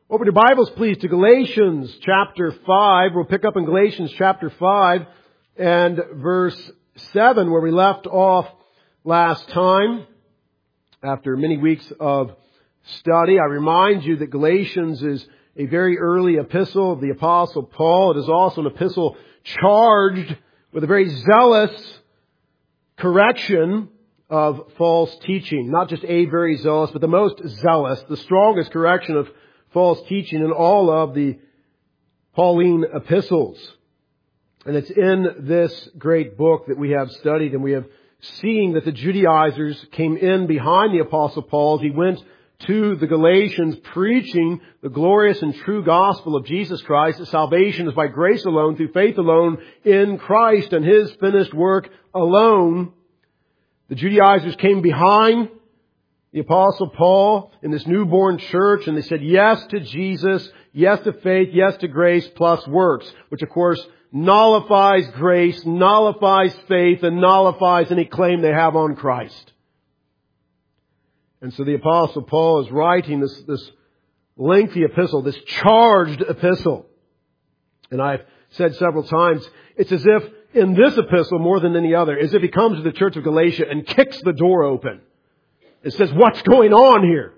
Open your Bibles, please, to Galatians chapter 5. We'll pick up in Galatians chapter 5 and verse 7, where we left off last time. After many weeks of study, I remind you that Galatians is a very early epistle of the Apostle Paul. It is also an epistle charged with a very zealous correction of false teaching. Not just a very zealous, but the most zealous, the strongest correction of false teaching in all of the Pauline epistles. And it's in this great book that we have studied, and we have seen that the Judaizers came in behind the Apostle Paul as he went to the Galatians preaching the glorious and true gospel of Jesus Christ, that salvation is by grace alone, through faith alone, in Christ and His finished work alone. The Judaizers came behind the Apostle Paul in this newborn church, and they said yes to Jesus, yes to faith, yes to grace plus works, which of course nullifies grace, nullifies faith, and nullifies any claim they have on Christ. And so the Apostle Paul is writing this lengthy epistle, this charged epistle. And I've said several times, it's as if in this epistle, more than any other, as if he comes to the church of Galatia and kicks the door open. It says, what's going on here?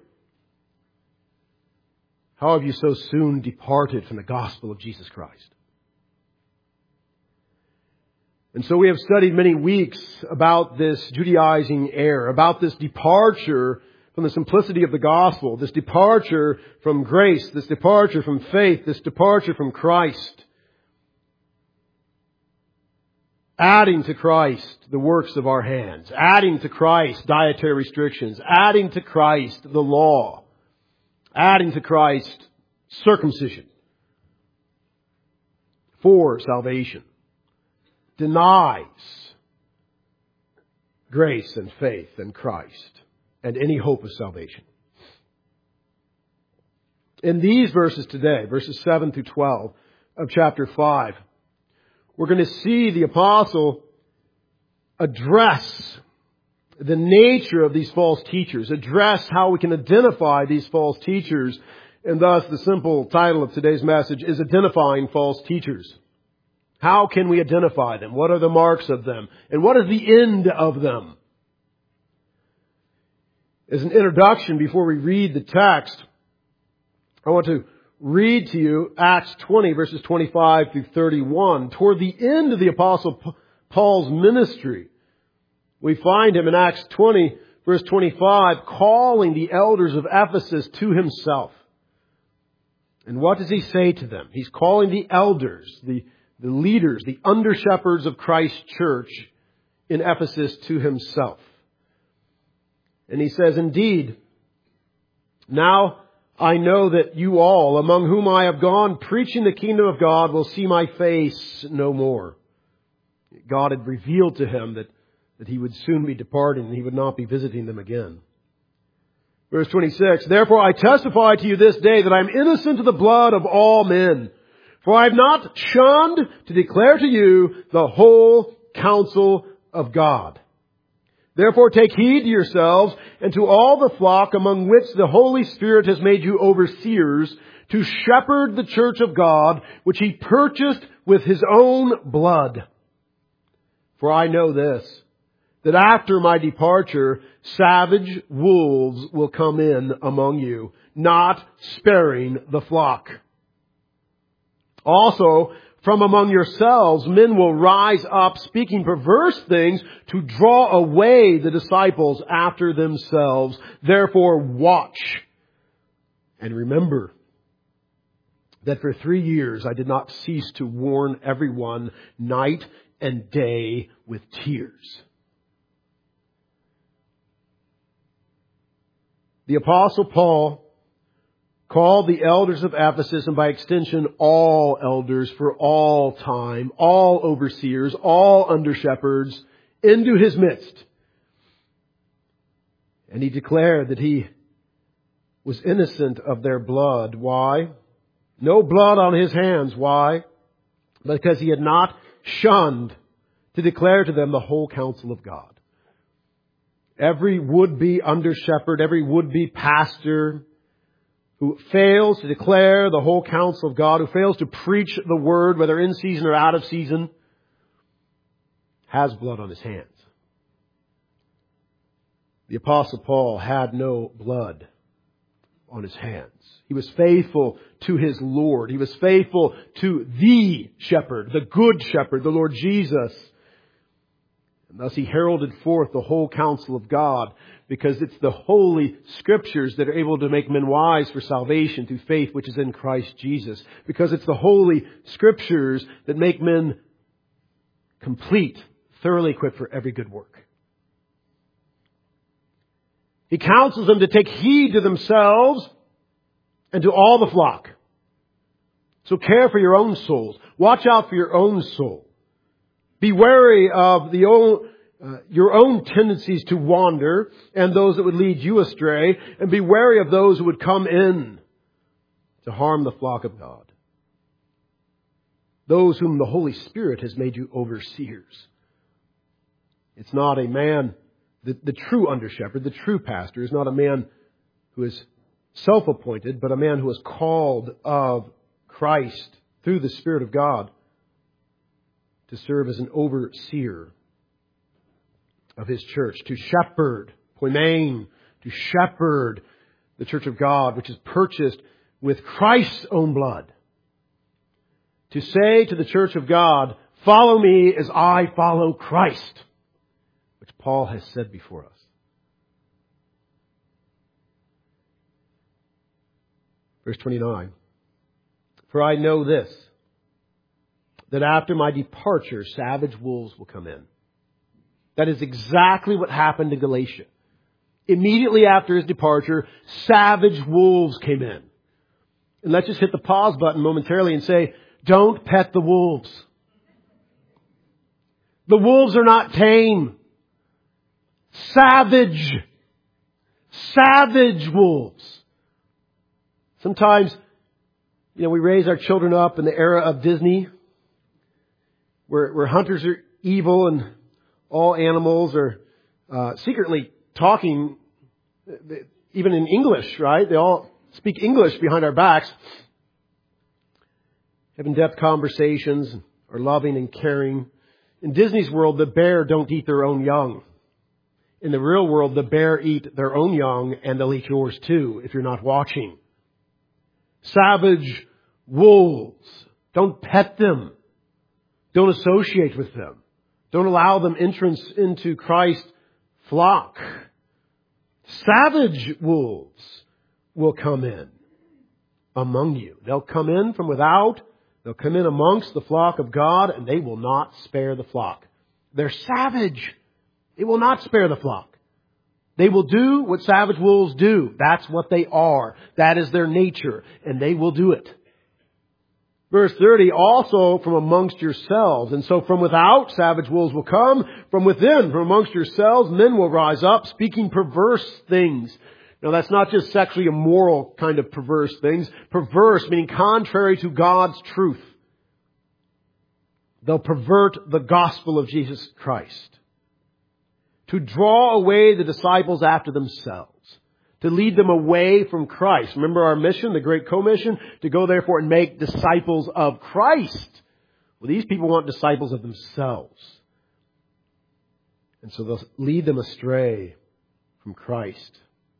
How have you so soon departed from the gospel of Jesus Christ? And so we have studied many weeks about this Judaizing error, about this departure from the simplicity of the gospel, this departure from grace, this departure from faith, this departure from Christ. Adding to Christ the works of our hands. Adding to Christ dietary restrictions. Adding to Christ the law. Adding to Christ circumcision for salvation. Denies grace and faith in Christ and any hope of salvation. In these verses today, verses 7 through 12 of chapter 5, we're going to see the apostle address the nature of these false teachers, address how we can identify these false teachers, and thus the simple title of today's message is Identifying False Teachers. How can we identify them? What are the marks of them? And what is the end of them? As an introduction, before we read the text, I want to read to you Acts 20, verses 25 through 31. Toward the end of the Apostle Paul's ministry, we find him in Acts 20, verse 25, calling the elders of Ephesus to himself. And what does he say to them? He's calling the elders, the leaders, the under-shepherds of Christ's church in Ephesus to himself. And he says, indeed, now I know that you all, among whom I have gone preaching the kingdom of God, will see my face no more. God had revealed to him that he would soon be departing and he would not be visiting them again. Verse 26, therefore I testify to you this day that I am innocent of the blood of all men. For I have not shunned to declare to you the whole counsel of God. Therefore take heed to yourselves and to all the flock among which the Holy Spirit has made you overseers, to shepherd the church of God, which He purchased with His own blood. For I know this, that after my departure, savage wolves will come in among you, not sparing the flock. Also, from among yourselves, men will rise up speaking perverse things to draw away the disciples after themselves. Therefore, watch and remember that for 3 years I did not cease to warn everyone night and day with tears. The Apostle Paul called the elders of Ephesus, and by extension all elders for all time, all overseers, all under-shepherds, into his midst. And he declared that he was innocent of their blood. Why? No blood on his hands. Why? Because he had not shunned to declare to them the whole counsel of God. Every would-be under-shepherd, every would-be pastor, who fails to declare the whole counsel of God, who fails to preach the word, whether in season or out of season, has blood on his hands. The Apostle Paul had no blood on his hands. He was faithful to his Lord. He was faithful to the shepherd, the good shepherd, the Lord Jesus. And thus he heralded forth the whole counsel of God, because it's the holy Scriptures that are able to make men wise for salvation through faith which is in Christ Jesus. Because it's the holy Scriptures that make men complete, thoroughly equipped for every good work. He counsels them to take heed to themselves and to all the flock. So care for your own souls. Watch out for your own soul. Be wary of your own tendencies to wander and those that would lead you astray. And be wary of those who would come in to harm the flock of God. Those whom the Holy Spirit has made you overseers. It's not a man, the true under-shepherd, the true pastor is not a man who is self-appointed, but a man who is called of Christ through the Spirit of God to serve as an overseer of His church, to shepherd, poimen, to shepherd the church of God, which is purchased with Christ's own blood. To say to the church of God, follow me as I follow Christ, which Paul has said before us. Verse 29. For I know this, that after my departure, savage wolves will come in. That is exactly what happened to Galatia. Immediately after his departure, savage wolves came in. And let's just hit the pause button momentarily and say, don't pet the wolves. The wolves are not tame. Savage wolves. Sometimes, we raise our children up in the era of Disney, where hunters are evil and all animals are secretly talking, even in English, right? They all speak English behind our backs. Have in-depth conversations, are loving and caring. In Disney's world, the bear don't eat their own young. In the real world, the bear eat their own young, and they'll eat yours too if you're not watching. Savage wolves. Don't pet them. Don't associate with them. Don't allow them entrance into Christ's flock. Savage wolves will come in among you. They'll come in from without. They'll come in amongst the flock of God, and they will not spare the flock. They're savage. They will not spare the flock. They will do what savage wolves do. That's what they are. That is their nature, and they will do it. Verse 30, also from amongst yourselves. And so from without, savage wolves will come. From within, from amongst yourselves, men will rise up, speaking perverse things. Now, that's not just sexually immoral kind of perverse things. Perverse, meaning contrary to God's truth. They'll pervert the gospel of Jesus Christ. To draw away the disciples after themselves. To lead them away from Christ. Remember our mission, the Great Commission? To go therefore and make disciples of Christ. Well, these people want disciples of themselves. And so they'll lead them astray from Christ.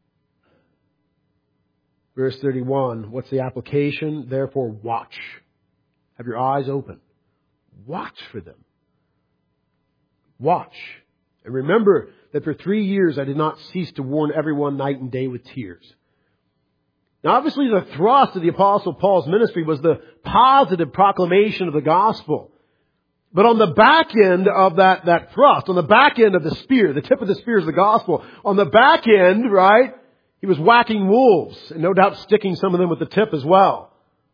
Verse 31, what's the application? Therefore, watch. Have your eyes open. Watch for them. Watch. And remember that for 3 years I did not cease to warn everyone night and day with tears. Now obviously the thrust of the Apostle Paul's ministry was the positive proclamation of the gospel. But on the back end of that thrust, on the back end of the spear, the tip of the spear is the gospel. On the back end, right, he was whacking wolves and no doubt sticking some of them with the tip as well.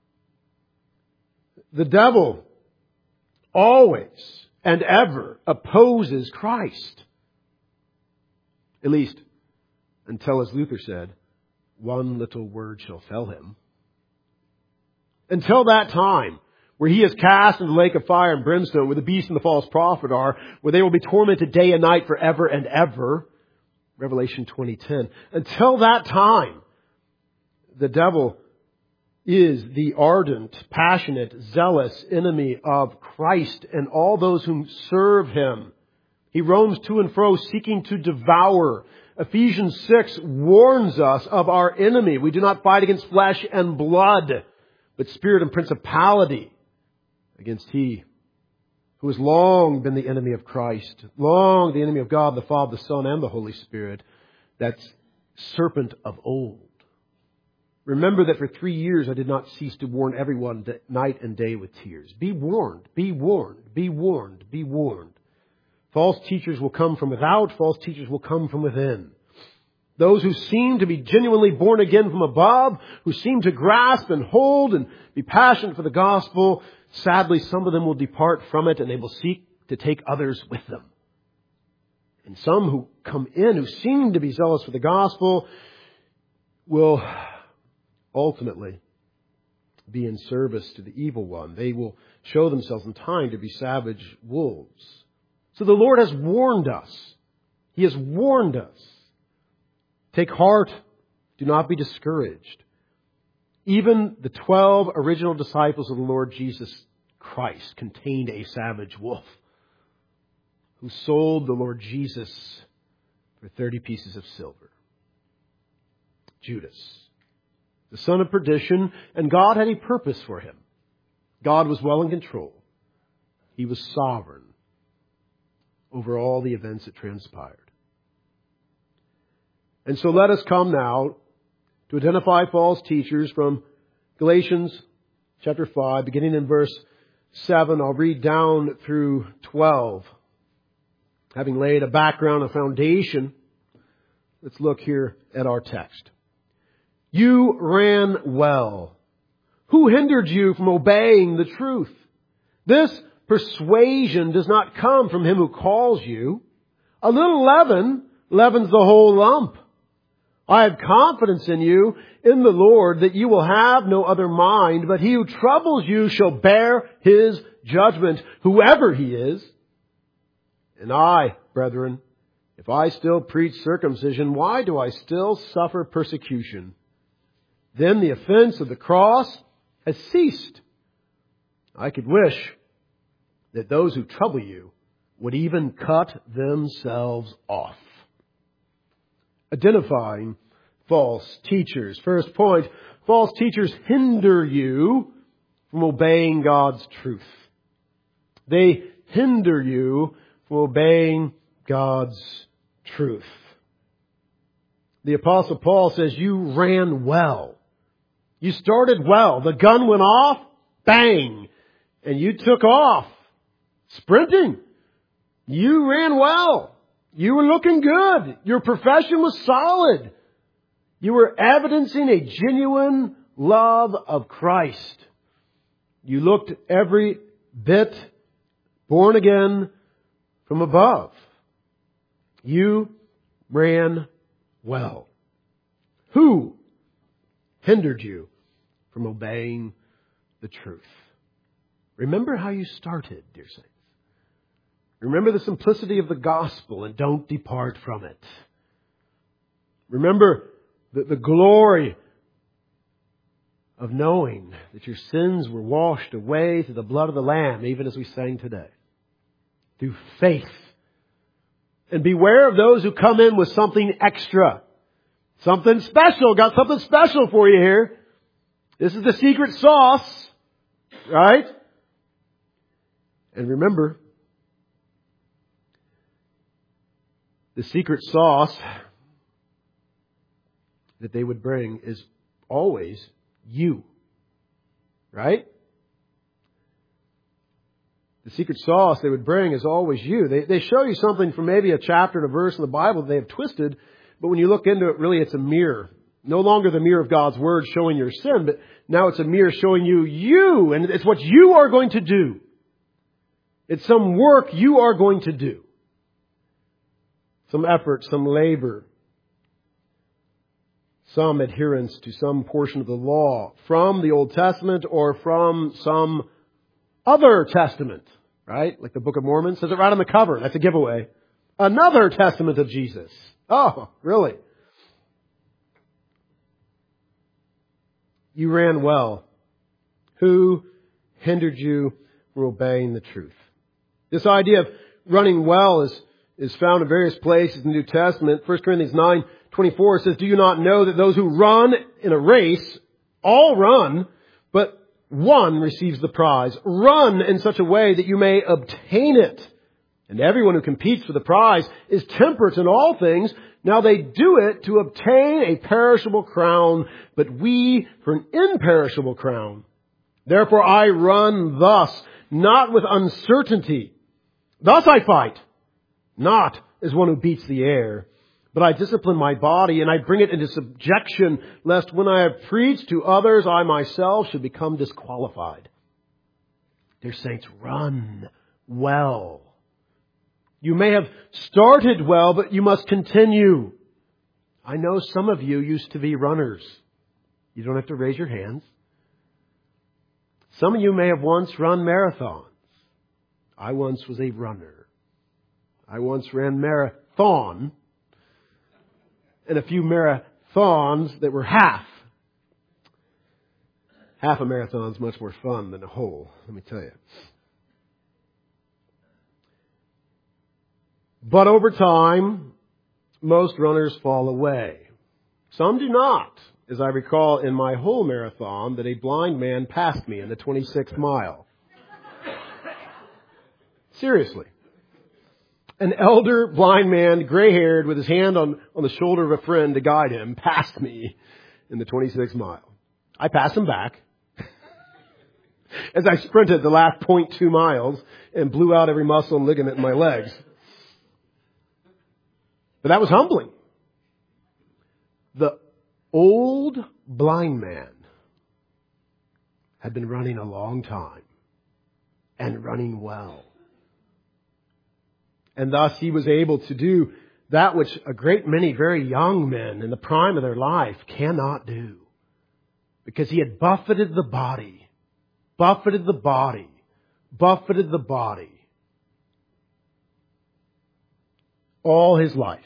The devil always and ever opposes Christ. At least, until, as Luther said, one little word shall fell him. Until that time, where he is cast in the lake of fire and brimstone, where the beast and the false prophet are, where they will be tormented day and night forever and ever. Revelation 20:10. Until that time, the devil is the ardent, passionate, zealous enemy of Christ and all those who serve Him. He roams to and fro seeking to devour. Ephesians 6 warns us of our enemy. We do not fight against flesh and blood, but spirit and principality, against he who has long been the enemy of Christ, long the enemy of God, the Father, the Son, and the Holy Spirit, that serpent of old. Remember that for 3 years I did not cease to warn everyone night and day with tears. Be warned, be warned, be warned, be warned. False teachers will come from without, false teachers will come from within. Those who seem to be genuinely born again from above, who seem to grasp and hold and be passionate for the gospel, sadly some of them will depart from it and they will seek to take others with them. And some who come in, who seem to be zealous for the gospel, will ultimately be in service to the evil one. They will show themselves in time to be savage wolves. So the Lord has warned us. He has warned us. Take heart. Do not be discouraged. Even the 12 original disciples of the Lord Jesus Christ contained a savage wolf who sold the Lord Jesus for 30 pieces of silver. Judas, the son of perdition, and God had a purpose for him. God was well in control. He was sovereign over all the events that transpired. And so let us come now to identify false teachers from Galatians chapter 5, beginning in verse 7. I'll read down through 12. Having laid a background, a foundation, let's look here at our text. You ran well. Who hindered you from obeying the truth? This persuasion does not come from him who calls you. A little leaven leavens the whole lump. I have confidence in you, in the Lord, that you will have no other mind, but he who troubles you shall bear his judgment, whoever he is. And I, brethren, if I still preach circumcision, why do I still suffer persecution? Then the offense of the cross has ceased. I could wish that those who trouble you would even cut themselves off. Identifying false teachers. First point, false teachers hinder you from obeying God's truth. They hinder you from obeying God's truth. The Apostle Paul says, you ran well. You started well. The gun went off, bang, and you took off. Sprinting. You ran well. You were looking good. Your profession was solid. You were evidencing a genuine love of Christ. You looked every bit born again from above. You ran well. Who hindered you from obeying the truth? Remember how you started, dear saints. Remember the simplicity of the gospel and don't depart from it. Remember the glory of knowing that your sins were washed away through the blood of the Lamb, even as we sang today. Through faith. And beware of those who come in with something extra. Something special. Got something special for you here. This is the secret sauce. Right? And remember, the secret sauce that they would bring is always you. Right? The secret sauce they would bring is always you. They show you something from maybe a chapter and a verse in the Bible that they have twisted, but when you look into it, really it's a mirror. No longer the mirror of God's Word showing your sin, but now it's a mirror showing you, and it's what you are going to do. It's some work you are going to do. Some effort, some labor, some adherence to some portion of the law from the Old Testament or from some other testament, right? Like the Book of Mormon says it right on the cover. That's a giveaway. Another testament of Jesus. Oh, really? You ran well. Who hindered you from obeying the truth? This idea of running well is found in various places in the New Testament. 1 Corinthians 9:24 says, "Do you not know that those who run in a race all run, but one receives the prize? Run in such a way that you may obtain it. And everyone who competes for the prize is temperate in all things. Now they do it to obtain a perishable crown, but we for an imperishable crown. Therefore I run thus, not with uncertainty. Thus I fight, not as one who beats the air, but I discipline my body and I bring it into subjection, lest when I have preached to others, I myself should become disqualified." Dear saints, run well. You may have started well, but you must continue. I know some of you used to be runners. You don't have to raise your hands. Some of you may have once run marathons. I once was a runner. I once ran marathon and a few marathons that were half. Half a marathon is much more fun than a whole, let me tell you. But over time, most runners fall away. Some do not. As I recall in my whole marathon that a blind man passed me in the 26th mile. Seriously. An elder blind man, gray-haired, with his hand on the shoulder of a friend to guide him, passed me in the 26th mile. I passed him back as I sprinted the last 0.2 miles and blew out every muscle and ligament in my legs. But that was humbling. The old blind man had been running a long time and running well. And thus he was able to do that which a great many very young men in the prime of their life cannot do. Because he had buffeted the body all his life.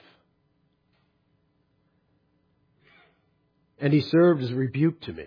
And he served as a rebuke to me.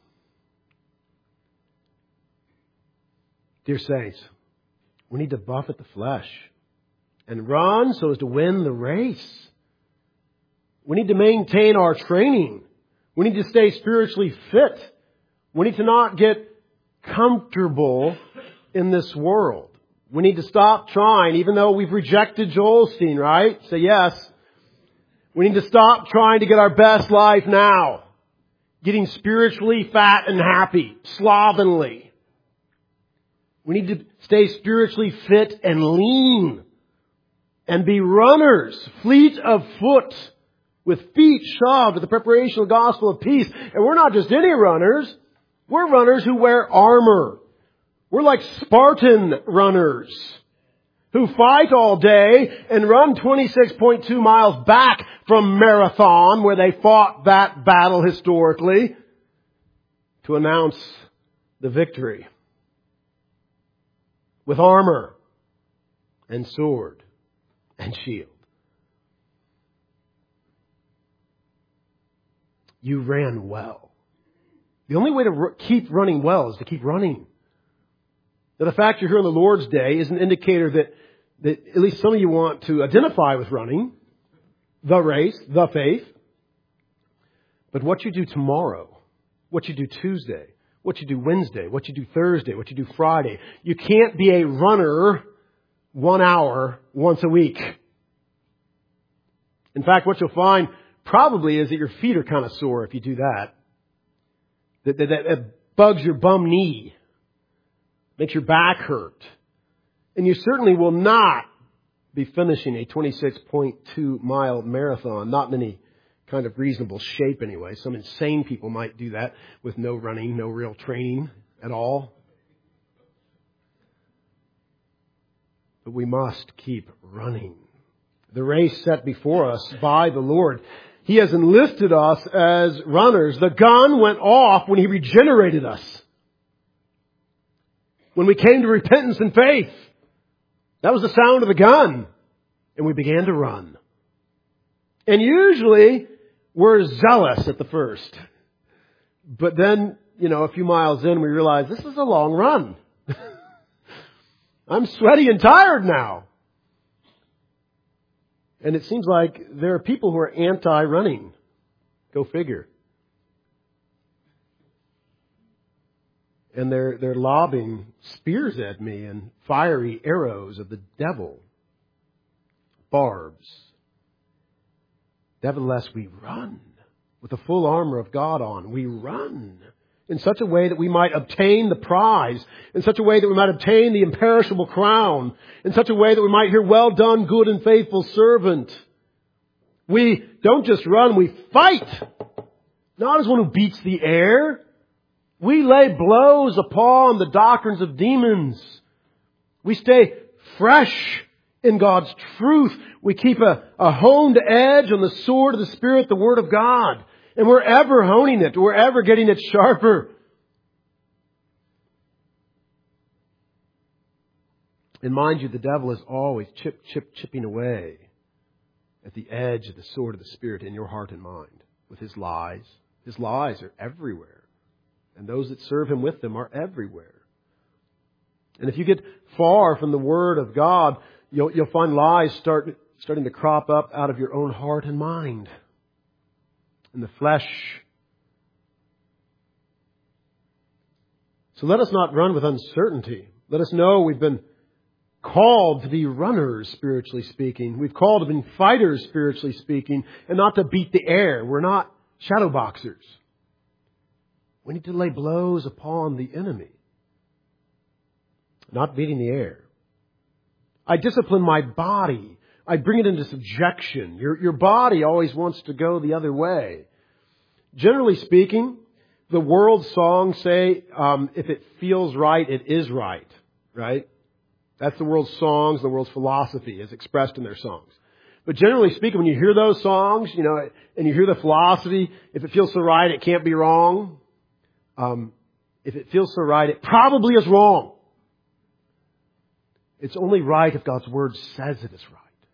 Dear saints, we need to buffet the flesh and run so as to win the race. We need to maintain our training. We need to stay spiritually fit. We need to not get comfortable in this world. We need to stop trying, even though we've rejected Joel Osteen, right? Say yes. We need to stop trying to get our best life now. Getting spiritually fat and happy, slovenly. We need to stay spiritually fit and lean. And be runners, fleet of foot, with feet shod with the preparation of the gospel of peace. And we're not just any runners. We're runners who wear armor. We're like Spartan runners who fight all day and run 26.2 miles back from Marathon, where they fought that battle historically, to announce the victory. With armor and sword and shield. You ran well. The only way to keep running well is to keep running. Now, the fact you're here on the Lord's Day is an indicator that at least some of you want to identify with running, the race, the faith. But what you do tomorrow, what you do Tuesday, what you do Wednesday, what you do Thursday, what you do Friday, you can't be a runner 1 hour once a week. In fact, what you'll find probably is that your feet are kind of sore if you do that. That bugs your bum knee. Makes your back hurt. And you certainly will not be finishing a 26.2 mile marathon. Not in any kind of reasonable shape anyway. Some insane people might do that with no running, no real training at all. But we must keep running. The race set before us by the Lord. He has enlisted us as runners. The gun went off when He regenerated us. When we came to repentance and faith. That was the sound of the gun. And we began to run. And usually we're zealous at the first. But then a few miles in, we realize this is a long run. I'm sweaty and tired now. And it seems like there are people who are anti-running. Go figure. And they're lobbing spears at me and fiery arrows of the devil. Barbs. Nevertheless, we run with the full armor of God on. We run in such a way that we might obtain the prize, in such a way that we might obtain the imperishable crown, in such a way that we might hear, well done, good and faithful servant. We don't just run, we fight. Not as one who beats the air. We lay blows upon the doctrines of demons. We stay fresh in God's truth. We keep a honed edge on the sword of the Spirit, the Word of God. And we're ever honing it. We're ever getting it sharper. And mind you, the devil is always chipping away at the edge of the sword of the Spirit in your heart and mind with his lies. His lies are everywhere. And those that serve him with them are everywhere. And if you get far from the Word of God, you'll find lies starting to crop up out of your own heart and mind. In the flesh. So let us not run with uncertainty. Let us know we've been called to be runners, spiritually speaking. We've called to be fighters, spiritually speaking, and not to beat the air. We're not shadow boxers. We need to lay blows upon the enemy. Not beating the air. I discipline my body. I bring it into subjection. Your body always wants to go the other way. Generally speaking, the world's songs say, if it feels right, it is right. Right? That's the world's songs, the world's philosophy as expressed in their songs. But generally speaking, when you hear those songs, and you hear the philosophy, if it feels so right, it can't be wrong. If it feels so right, it probably is wrong. It's only right if God's Word says it is right.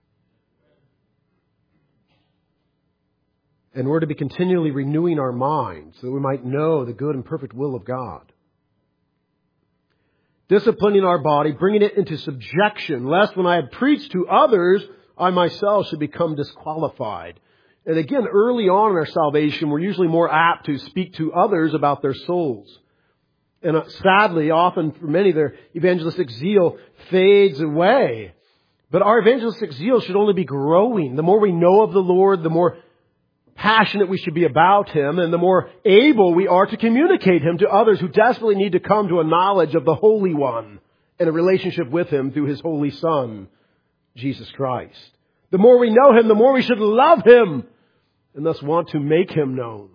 And we're to be continually renewing our minds so that we might know the good and perfect will of God. Disciplining our body, bringing it into subjection, lest when I have preached to others, I myself should become disqualified. And again, early on in our salvation, we're usually more apt to speak to others about their souls. And sadly, often for many, their evangelistic zeal fades away. But our evangelistic zeal should only be growing. The more we know of the Lord, the more passionate we should be about Him, and the more able we are to communicate Him to others who desperately need to come to a knowledge of the Holy One and a relationship with Him through His Holy Son, Jesus Christ. The more we know Him, the more we should love Him and thus want to make Him known.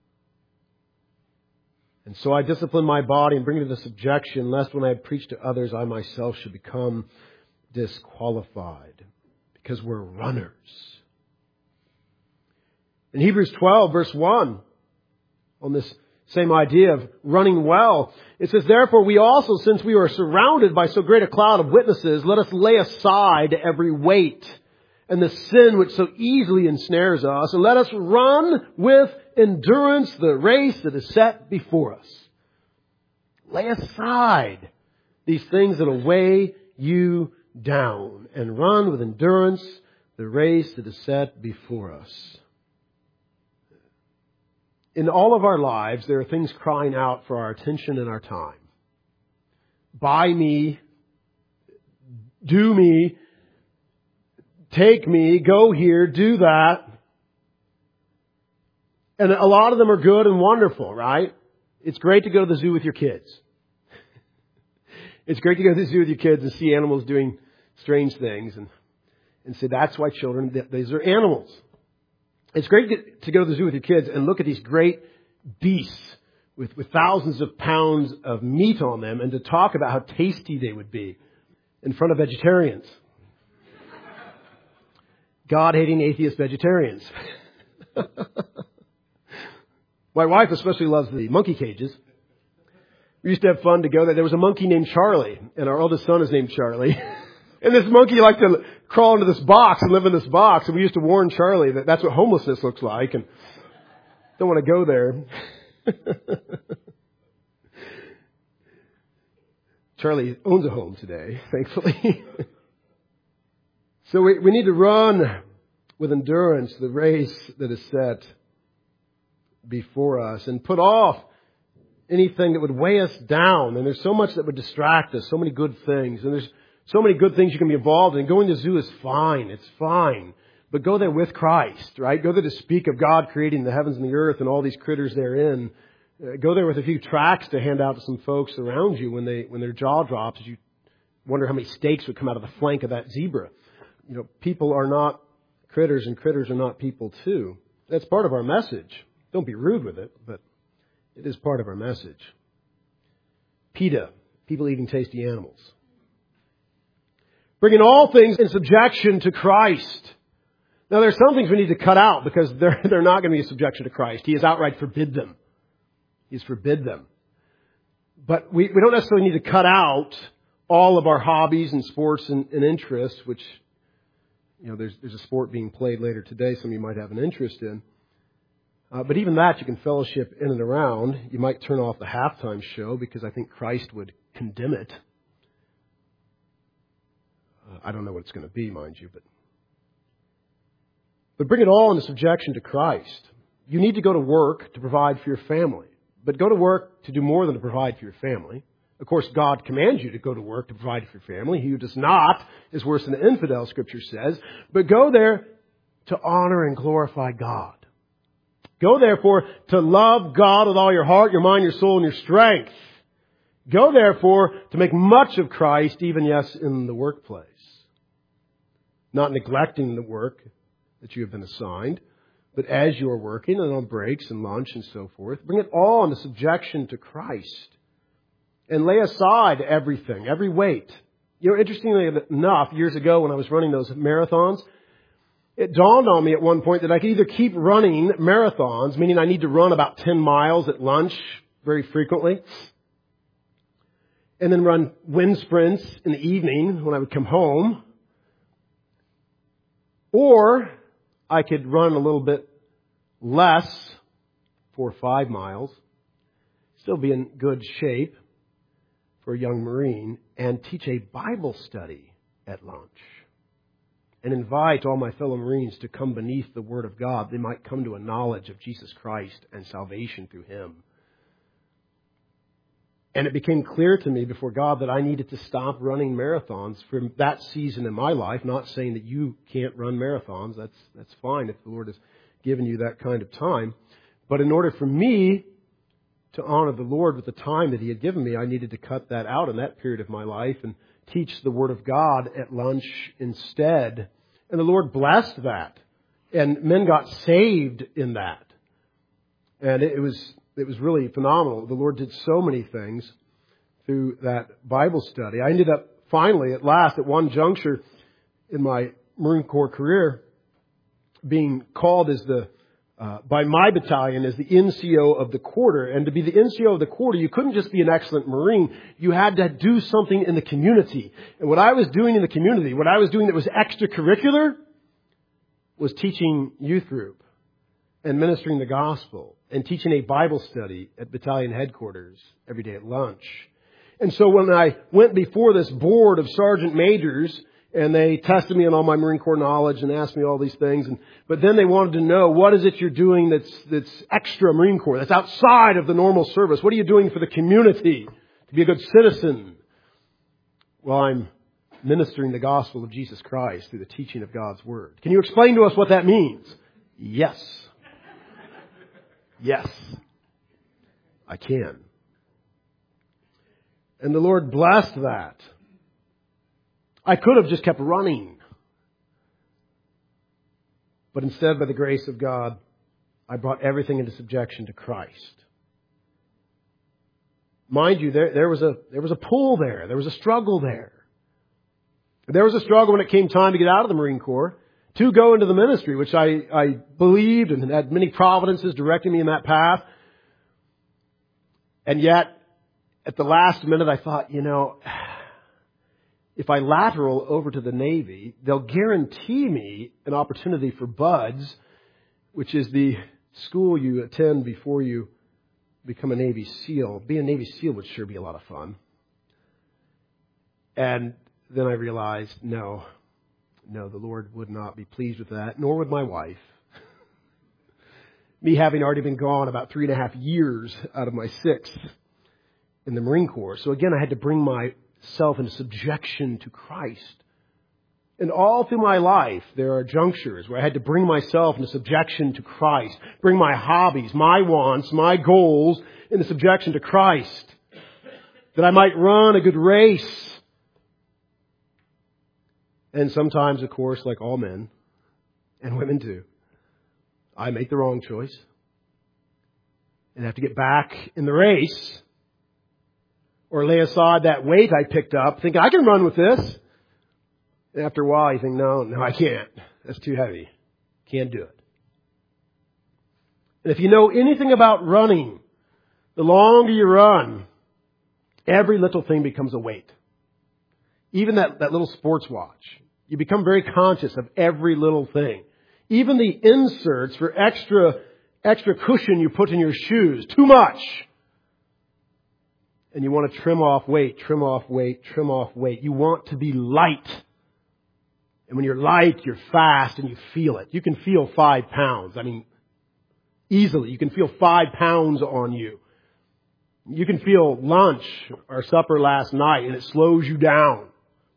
And so I discipline my body and bring it into subjection, lest when I preach to others, I myself should become disqualified. Because we're runners. In Hebrews 12, verse 1, on this same idea of running well, it says, therefore we also, since we are surrounded by so great a cloud of witnesses, let us lay aside every weight and the sin which so easily ensnares us, and let us run with endurance the race that is set before us. Lay aside these things that will weigh you down, and run with endurance the race that is set before us. In all of our lives, there are things crying out for our attention and our time. Buy me, do me, take me, go here, do that. And a lot of them are good and wonderful, right? It's great to go to the zoo with your kids. It's great to go to the zoo with your kids and see animals doing strange things and say, that's why children, these are animals. It's great to go to the zoo with your kids and look at these great beasts with thousands of pounds of meat on them, and to talk about how tasty they would be in front of vegetarians. God-hating atheist vegetarians. My wife especially loves the monkey cages. We used to have fun to go there. There was a monkey named Charlie, and our oldest son is named Charlie. And this monkey liked to crawl into this box and live in this box. And we used to warn Charlie that that's what homelessness looks like, and don't want to go there. Charlie owns a home today, thankfully. So we need to run with endurance the race that is set before us and put off anything that would weigh us down. And there's so much that would distract us, so many good things. And there's so many good things you can be involved in. Going to the zoo is fine. It's fine. But go there with Christ, right? Go there to speak of God creating the heavens and the earth and all these critters therein. Go there with a few tracts to hand out to some folks around you when their jaw drops. You wonder how many steaks would come out of the flank of that zebra. You know, people are not critters and critters are not people too. That's part of our message. Don't be rude with it, but it is part of our message. PETA, people eating tasty animals. Bringing all things in subjection to Christ. Now there's some things we need to cut out because they're not going to be in subjection to Christ. He has outright forbid them. He's forbid them. But we don't necessarily need to cut out all of our hobbies and sports and interests, which, you know, there's a sport being played later today some of you might have an interest in. But even that you can fellowship in and around. You might turn off the halftime show because I think Christ would condemn it. I don't know what it's going to be, mind you, but bring it all into subjection to Christ. You need to go to work to provide for your family. But go to work to do more than to provide for your family. Of course, God commands you to go to work to provide for your family. He who does not is worse than an infidel, Scripture says. But go there to honor and glorify God. Go therefore to love God with all your heart, your mind, your soul, and your strength. Go therefore to make much of Christ, even yes, in the workplace. Not neglecting the work that you have been assigned, but as you are working and on breaks and lunch and so forth, bring it all into subjection to Christ. And lay aside everything, every weight. You know, interestingly enough, years ago when I was running those marathons, it dawned on me at one point that I could either keep running marathons, meaning I need to run about 10 miles at lunch very frequently, and then run wind sprints in the evening when I would come home, or I could run a little bit less, 4 or 5 miles, still be in good shape for a young Marine, and teach a Bible study at lunch. And invite all my fellow Marines to come beneath the Word of God. They might come to a knowledge of Jesus Christ and salvation through Him. And it became clear to me before God that I needed to stop running marathons from that season in my life. Not saying that you can't run marathons. That's fine if the Lord has given you that kind of time. But in order for me to honor the Lord with the time that He had given me, I needed to cut that out in that period of my life and teach the Word of God at lunch instead. And the Lord blessed that. And men got saved in that. And it was really phenomenal. The Lord did so many things through that Bible study. I ended up finally, at last, at one juncture in my Marine Corps career, being called as by my battalion as the NCO of the quarter. And to be the NCO of the quarter, you couldn't just be an excellent Marine. You had to do something in the community. And what I was doing in the community, what I was doing that was extracurricular, was teaching youth group and ministering the gospel and teaching a Bible study at battalion headquarters every day at lunch. And so when I went before this board of sergeant majors, and they tested me on all my Marine Corps knowledge and asked me all these things. But then they wanted to know, what is it you're doing that's extra Marine Corps, that's outside of the normal service? What are you doing for the community to be a good citizen? Well, I'm ministering the gospel of Jesus Christ through the teaching of God's Word. Can you explain to us what that means? Yes. Yes, I can. And the Lord blessed that. I could have just kept running. But instead, by the grace of God, I brought everything into subjection to Christ. Mind you, there was a pull there. There was a struggle there. There was a struggle when it came time to get out of the Marine Corps, to go into the ministry, which I believed and had many providences directing me in that path. And yet, at the last minute, I thought, if I lateral over to the Navy, they'll guarantee me an opportunity for BUDS, which is the school you attend before you become a Navy SEAL. Being a Navy SEAL would sure be a lot of fun. And then I realized, no, the Lord would not be pleased with that, nor would my wife. Me having already been gone about 3.5 years out of my 6 in the Marine Corps. So again, I had to bring myself into subjection to Christ. And all through my life, there are junctures where I had to bring myself into subjection to Christ. Bring my hobbies, my wants, my goals into subjection to Christ. That I might run a good race. And sometimes, of course, like all men and women too, I make the wrong choice and have to get back in the race or lay aside that weight I picked up thinking I can run with this. And after a while you think, no, I can't. That's too heavy. Can't do it. And if you know anything about running, the longer you run, every little thing becomes a weight. Even that little sports watch. You become very conscious of every little thing. Even the inserts for extra cushion you put in your shoes. Too much. And you want to trim off weight, trim off weight, trim off weight. You want to be light. And when you're light, you're fast and you feel it. You can feel 5 pounds. I mean, easily. You can feel 5 pounds on you. You can feel lunch or supper last night and it slows you down.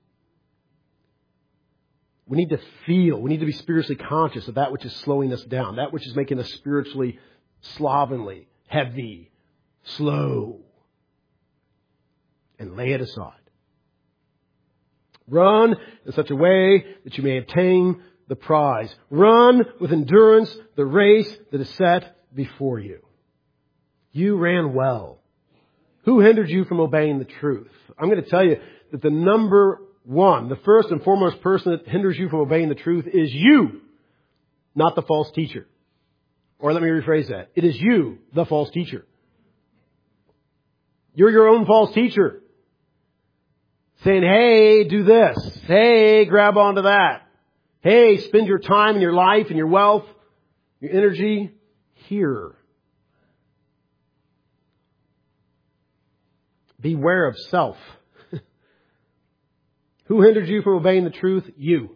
We need to feel, we need to be spiritually conscious of that which is slowing us down, that which is making us spiritually slovenly, heavy, slow, and lay it aside. Run in such a way that you may obtain the prize. Run with endurance the race that is set before you. You ran well. Who hindered you from obeying the truth? I'm going to tell you that the first and foremost person that hinders you from obeying the truth is you, not the false teacher. Or let me rephrase that. It is you, the false teacher. You're your own false teacher. Saying, hey, do this. Hey, grab onto that. Hey, spend your time and your life and your wealth, your energy here. Beware of self. Who hindered you from obeying the truth? You.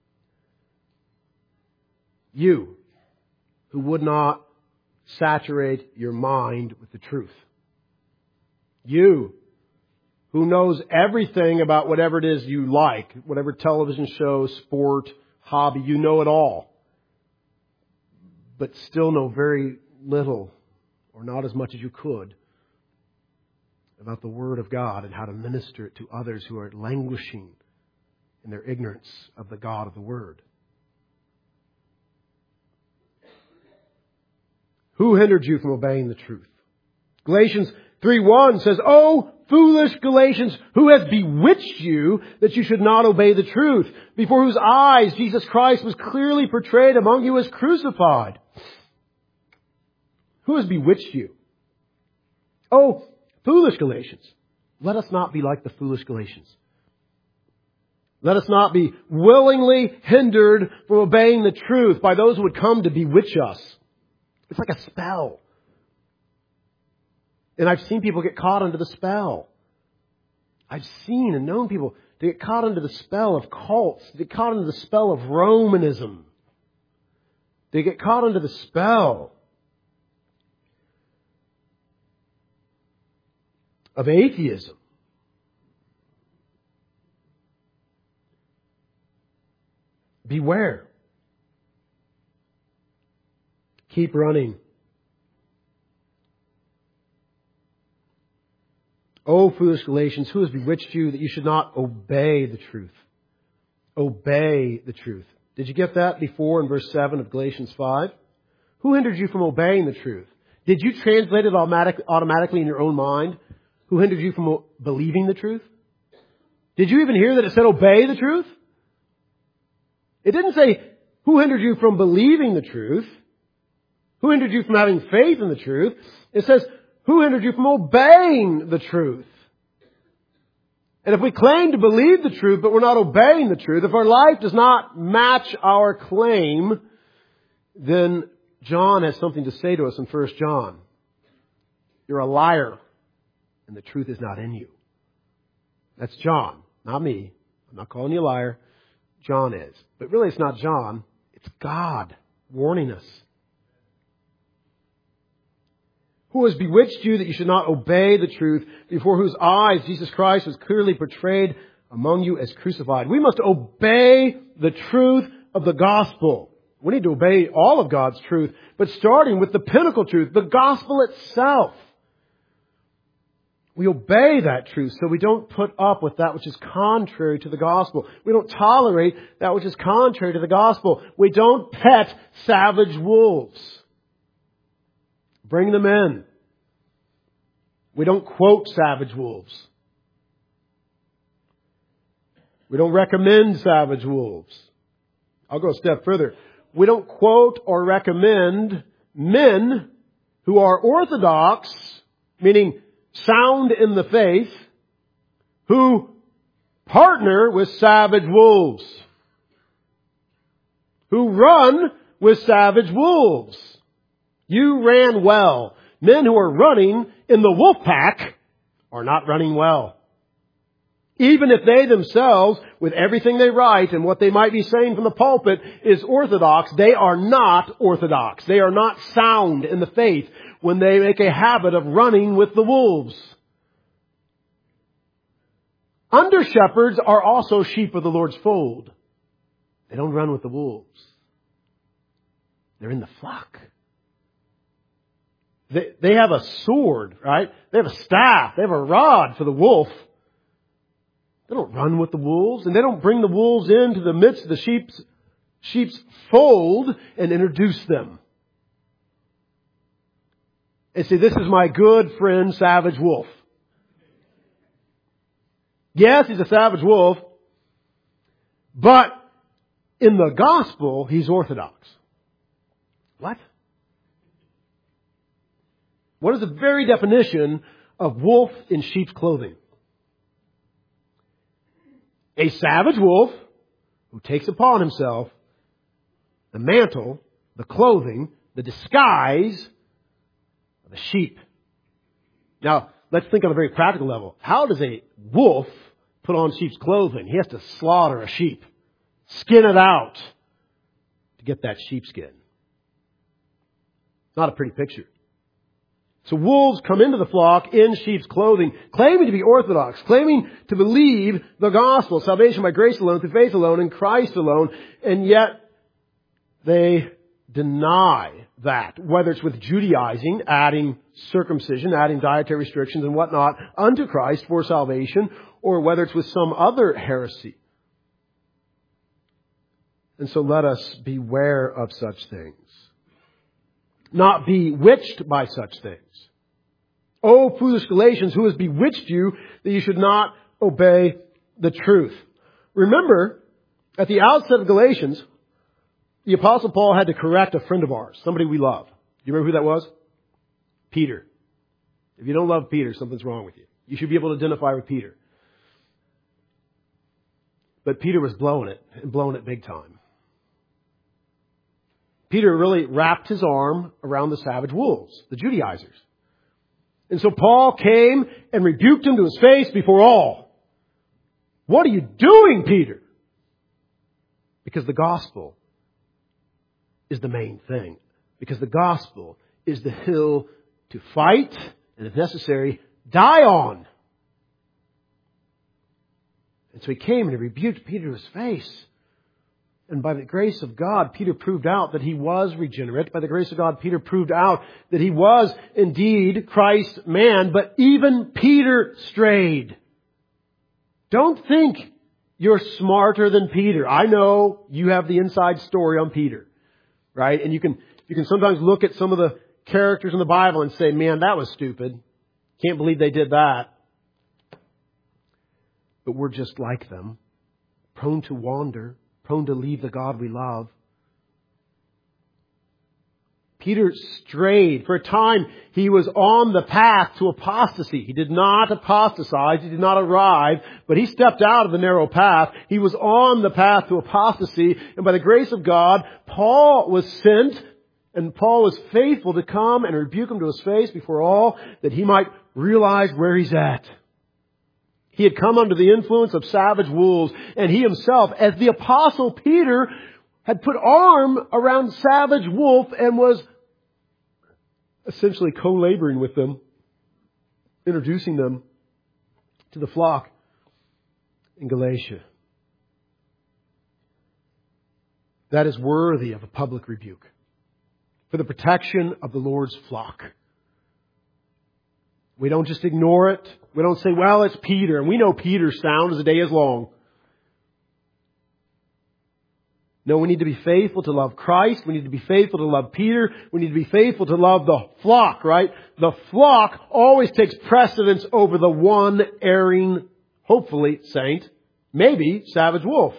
You, who would not saturate your mind with the truth. You, who knows everything about whatever it is you like, whatever television show, sport, hobby, you know it all. But still know very little, or not as much as you could, about the Word of God and how to minister it to others who are languishing in their ignorance of the God of the Word. Who hindered you from obeying the truth? Galatians 3:1 says, "Oh, foolish Galatians, who has bewitched you that you should not obey the truth, before whose eyes Jesus Christ was clearly portrayed among you as crucified." Who has bewitched you? Oh, foolish Galatians, let us not be like the foolish Galatians. Let us not be willingly hindered from obeying the truth by those who would come to bewitch us. It's like a spell. And I've seen people get caught under the spell. I've seen and known people to get caught under the spell of cults. They get caught under the spell of Romanism. They get caught under the spell of atheism. Beware. Keep running. O foolish Galatians, who has bewitched you that you should not obey the truth? Obey the truth. Did you get that before in verse 7 of Galatians 5? Who hindered you from obeying the truth? Did you translate it automatically in your own mind? Who hindered you from believing the truth? Did you even hear that it said obey the truth? It didn't say who hindered you from believing the truth. Who hindered you from having faith in the truth? It says who hindered you from obeying the truth? And if we claim to believe the truth, but we're not obeying the truth, if our life does not match our claim, then John has something to say to us in 1 John. You're a liar, and the truth is not in you. That's John. Not me. I'm not calling you a liar. John is. But really it's not John. It's God warning us. Who has bewitched you that you should not obey the truth, before whose eyes Jesus Christ was clearly portrayed among you as crucified. We must obey the truth of the gospel. We need to obey all of God's truth, but starting with the pinnacle truth, the gospel itself. We obey that truth so we don't put up with that which is contrary to the gospel. We don't tolerate that which is contrary to the gospel. We don't pet savage wolves. Bring them in. We don't quote savage wolves. We don't recommend savage wolves. I'll go a step further. We don't quote or recommend men who are orthodox, meaning sound in the faith, who partner with savage wolves, who run with savage wolves. You ran well. Men who are running in the wolf pack are not running well. Even if they themselves, with everything they write and what they might be saying from the pulpit, is orthodox, they are not orthodox. They are not sound in the faith when they make a habit of running with the wolves. Under shepherds are also sheep of the Lord's fold. They don't run with the wolves. They're in the flock. They have a sword, right? They have a staff. They have a rod for the wolf. They don't run with the wolves, and they don't bring the wolves into the midst of the sheep's fold and introduce them. And say, this is my good friend, savage wolf. Yes, he's a savage wolf, but in the gospel, he's orthodox. What? What is the very definition of wolf in sheep's clothing? A savage wolf who takes upon himself the mantle, the clothing, the disguise of a sheep. Now, let's think on a very practical level. How does a wolf put on sheep's clothing? He has to slaughter a sheep, skin it out to get that sheepskin. It's not a pretty picture. So wolves come into the flock in sheep's clothing, claiming to be orthodox, claiming to believe the gospel, salvation by grace alone, through faith alone, in Christ alone, and yet they deny that, whether it's with Judaizing, adding circumcision, adding dietary restrictions and whatnot unto Christ for salvation, or whether it's with some other heresy. And so let us beware of such things. Not bewitched by such things. O foolish Galatians, who has bewitched you that you should not obey the truth? Remember, at the outset of Galatians, the Apostle Paul had to correct a friend of ours, somebody we love. Do you remember who that was? Peter. If you don't love Peter, something's wrong with you. You should be able to identify with Peter. But Peter was blowing it, and blowing it big time. Peter really wrapped his arm around the savage wolves, the Judaizers. And so Paul came and rebuked him to his face before all. What are you doing, Peter? Because the gospel is the main thing. Because the gospel is the hill to fight and, if necessary, die on. And so he came and he rebuked Peter to his face. And by the grace of God, Peter proved out that he was regenerate. By the grace of God, Peter proved out that he was indeed Christ's man. But even Peter strayed. Don't think you're smarter than Peter. I know you have the inside story on Peter, right? And you can sometimes look at some of the characters in the Bible and say, man, that was stupid. Can't believe they did that. But we're just like them, prone to wander, prone to leave the God we love. Peter strayed. For a time, he was on the path to apostasy. He did not apostatize. He did not arrive, but he stepped out of the narrow path. He was on the path to apostasy. And by the grace of God, Paul was sent, and Paul was faithful to come and rebuke him to his face before all, that he might realize where he's at. He had come under the influence of savage wolves, and he himself, as the Apostle Peter, had put arm around savage wolf and was essentially co-laboring with them, introducing them to the flock in Galatia. That is worthy of a public rebuke for the protection of the Lord's flock. We don't just ignore it. We don't say, well, it's Peter. And we know Peter's sound as the day is long. No, we need to be faithful to love Christ. We need to be faithful to love Peter. We need to be faithful to love the flock, right? The flock always takes precedence over the one erring, hopefully, saint, maybe savage wolf.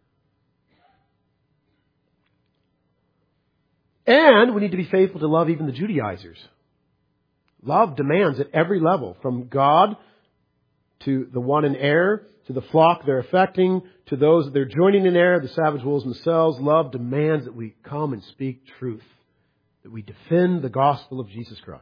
And we need to be faithful to love even the Judaizers. Love demands at every level, from God to the one in error, to the flock they're affecting, to those that they're joining in error, the savage wolves themselves. Love demands that we come and speak truth, that we defend the gospel of Jesus Christ.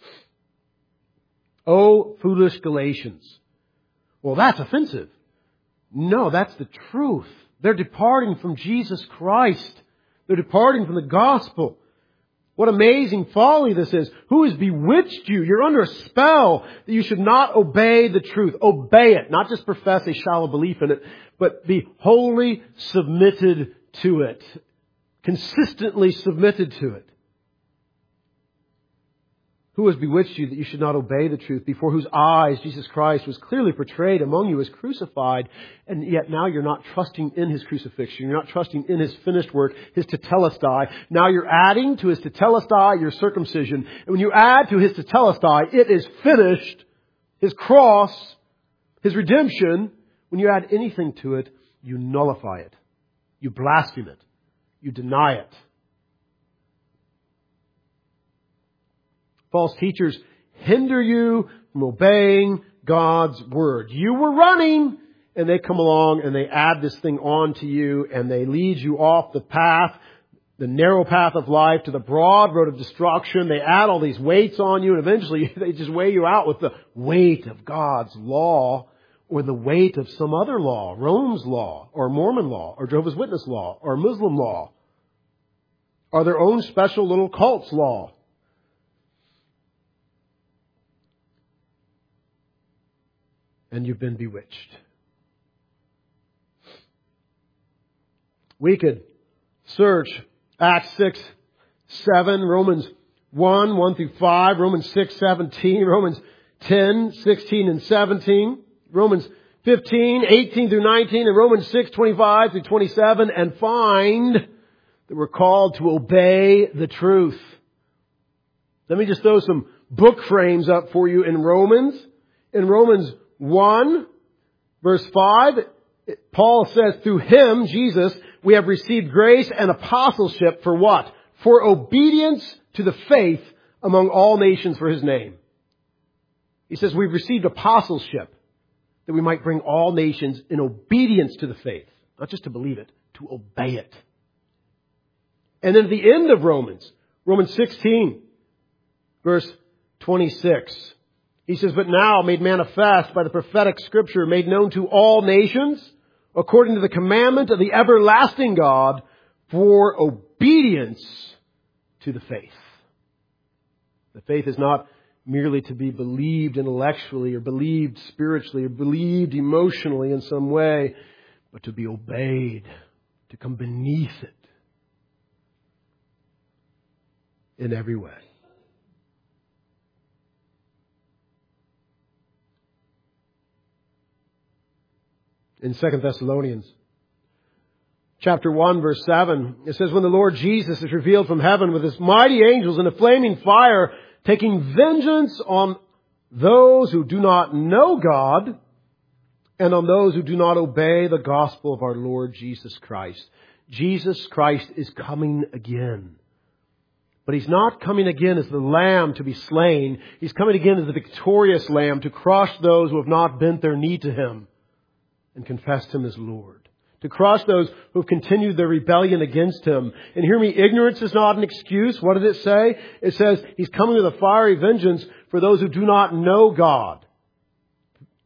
Oh, foolish Galatians. Well, that's offensive. No, that's the truth. They're departing from Jesus Christ. They're departing from the gospel. What amazing folly this is. Who has bewitched you? You're under a spell that you should not obey the truth. Obey it. Not just profess a shallow belief in it, but be wholly submitted to it. Consistently submitted to it. Who has bewitched you that you should not obey the truth, before whose eyes Jesus Christ was clearly portrayed among you as crucified, and yet now you're not trusting in His crucifixion. You're not trusting in His finished work, His tetelestai. Now you're adding to His tetelestai your circumcision. And when you add to His tetelestai, it is finished. His cross, His redemption. When you add anything to it, you nullify it. You blaspheme it. You deny it. False teachers hinder you from obeying God's word. You were running, and they come along and they add this thing on to you, and they lead you off the path, the narrow path of life, to the broad road of destruction. They add all these weights on you, and eventually they just weigh you out with the weight of God's law, or the weight of some other law, Rome's law, or Mormon law, or Jehovah's Witness law, or Muslim law, or their own special little cult's law. And you've been bewitched. We could search Acts 6, 7, Romans 1, 1 through 5, Romans 6, 17, Romans 10, 16 and 17, Romans 15, 18 through 19, and Romans 6, 25 through 27, and find that we're called to obey the truth. Let me just throw some book frames up for you in Romans. In Romans 1, verse 5, Paul says, through Him, Jesus, we have received grace and apostleship for what? For obedience to the faith among all nations for His name. He says we've received apostleship that we might bring all nations in obedience to the faith. Not just to believe it, to obey it. And then at the end of Romans 16, verse 26, he says, but now made manifest by the prophetic scripture, made known to all nations, according to the commandment of the everlasting God, for obedience to the faith. The faith is not merely to be believed intellectually, or believed spiritually, or believed emotionally in some way, but to be obeyed, to come beneath it in every way. In 2 Thessalonians chapter 1, verse 7, it says, when the Lord Jesus is revealed from heaven with His mighty angels in a flaming fire, taking vengeance on those who do not know God and on those who do not obey the gospel of our Lord Jesus Christ. Jesus Christ is coming again. But He's not coming again as the lamb to be slain. He's coming again as the victorious lamb to crush those who have not bent their knee to Him and confessed Him as Lord. To crush those who have continued their rebellion against Him. And hear me, ignorance is not an excuse. What did it say? It says He's coming with a fiery vengeance for those who do not know God.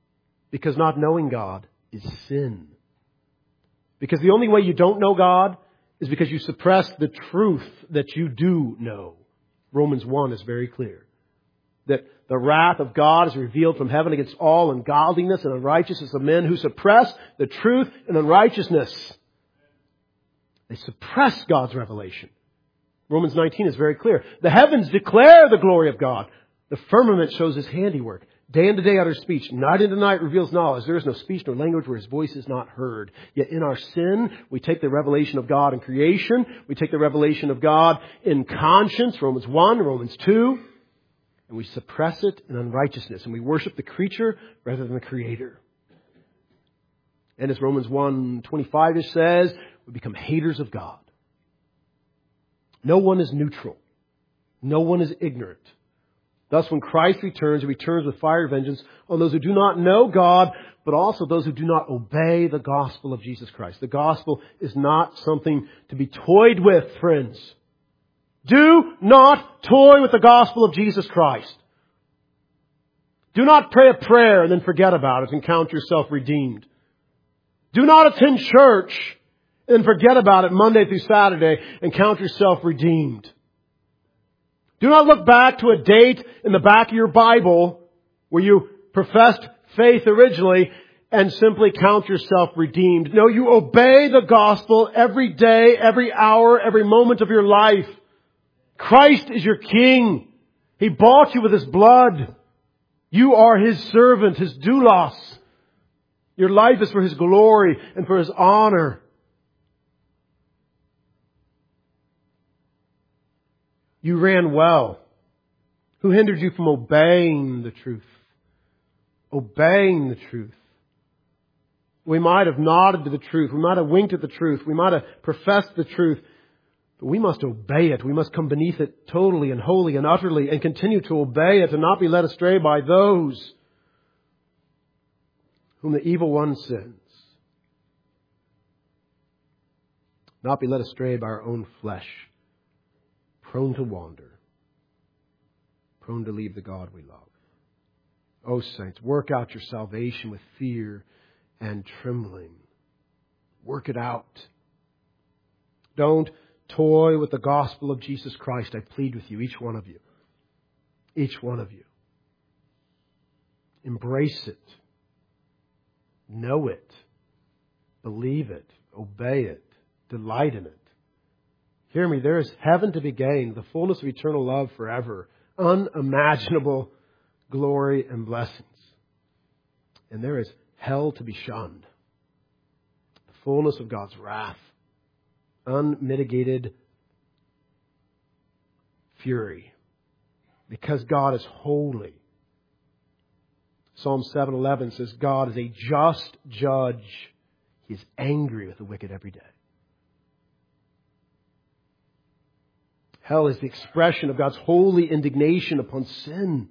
Because not knowing God is sin. Because the only way you don't know God is because you suppress the truth that you do know. Romans 1 is very clear. That the wrath of God is revealed from heaven against all ungodliness and unrighteousness of men who suppress the truth and unrighteousness. They suppress God's revelation. Romans 19 is very clear. The heavens declare the glory of God. The firmament shows His handiwork. Day unto day utters speech. Night unto night reveals knowledge. There is no speech nor language where His voice is not heard. Yet in our sin, we take the revelation of God in creation. We take the revelation of God in conscience. Romans 1, Romans 2. And we suppress it in unrighteousness. And we worship the creature rather than the Creator. And as Romans 1:25 says, we become haters of God. No one is neutral. No one is ignorant. Thus, when Christ returns, He returns with fire vengeance on those who do not know God, but also those who do not obey the gospel of Jesus Christ. The gospel is not something to be toyed with, friends. Do not toy with the gospel of Jesus Christ. Do not pray a prayer and then forget about it and count yourself redeemed. Do not attend church and forget about it Monday through Saturday and count yourself redeemed. Do not look back to a date in the back of your Bible where you professed faith originally and simply count yourself redeemed. No, you obey the gospel every day, every hour, every moment of your life. Christ is your King. He bought you with His blood. You are His servant, His doulos. Your life is for His glory and for His honor. You ran well. Who hindered you from obeying the truth? Obeying the truth. We might have nodded to the truth. We might have winked at the truth. We might have professed the truth. But we must obey it. We must come beneath it totally and wholly and utterly and continue to obey it and not be led astray by those whom the evil one sends. Not be led astray by our own flesh. Prone to wander. Prone to leave the God we love. Oh, saints, work out your salvation with fear and trembling. Work it out. Don't toy with the gospel of Jesus Christ. I plead with you, each one of you. Each one of you. Embrace it. Know it. Believe it. Obey it. Delight in it. Hear me, there is heaven to be gained, the fullness of eternal love forever, unimaginable glory and blessings. And there is hell to be shunned, the fullness of God's wrath, unmitigated fury, because God is holy. Psalm 7:11 says God is a just judge. He is angry with the wicked every day. Hell is the expression of God's holy indignation upon sin.